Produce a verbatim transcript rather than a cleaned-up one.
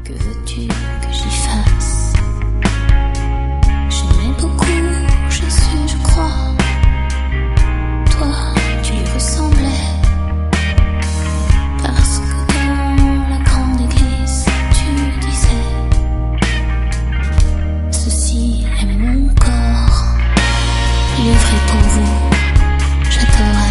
Que veux-tu que j'y fasse? Je m'aime beaucoup, je suis, je crois. Toi, tu lui ressemblais. Parce que dans la grande église, tu disais: ceci est mon corps, livré pour vous, j'adorais.